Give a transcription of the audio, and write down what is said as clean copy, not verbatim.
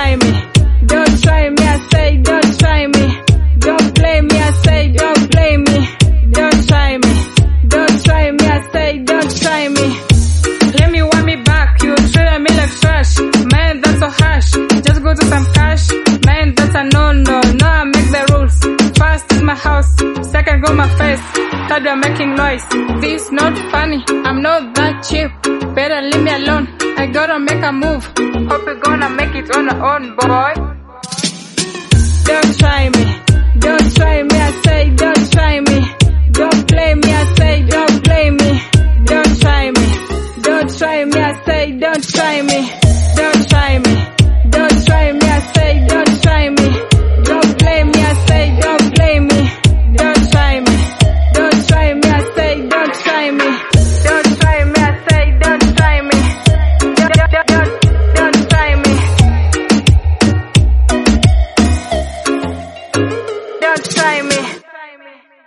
try me. Don't try me, I say, don't try me. Don't play me, I say, don't play me. Don't try me. Don't try me, I say, don't try me. Let me want me back, you treat me like trash. Man, that's so harsh. Just go to some cash. Man, that's a no-no. No, I make the rules. First is my house, second go my face. Third you're making noise. This not funny, I'm not that cheap. Better leave me alone, I gotta make a move. Hope you're gonna make it on your own, boy. Don't try me. Don't try me, I say, don't try me. Don't play me, I say, don't play me. Don't try me. Don't try me, I say, don't try me. Don't try me.